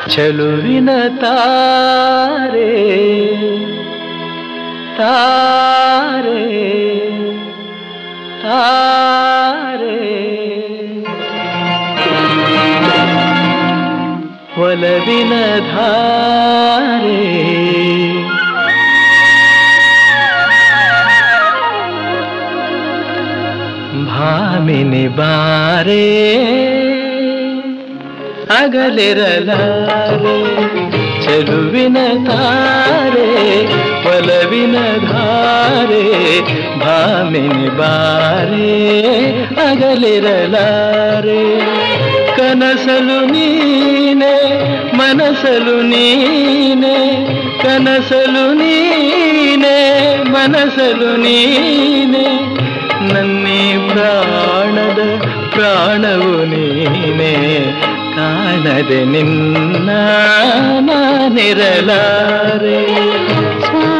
ಚೆಲುವಿನ ತಾರೆ ತಾರೆ ತಾರೆ ಒಲವಿನ ಧಾರೆ ಭಾಮಿನಿ ಬಾರೆ ಅಗಲಿರಲಾರೆ ಚೆಲುವಿನ ತಾರೆ ಒಲವಿನ ಧಾರೆ ಭಾಮಿನಿ ಬಾರೆ ಅಗಲಿರಲಾರೆ ಕನಸಲು ನೀನೆ ಮನಸಲು ನೀನೆ ಕನಸಲು ನೀನೆ ಮನಸಲು ನೀನೆ ನನ್ನಿ ಪ್ರಾಣದ ಪ್ರಾಣವು ನೀನೆ ಕಾಣದೆ ನಿನ್ನ ನಾನಿರಲಾರೆ.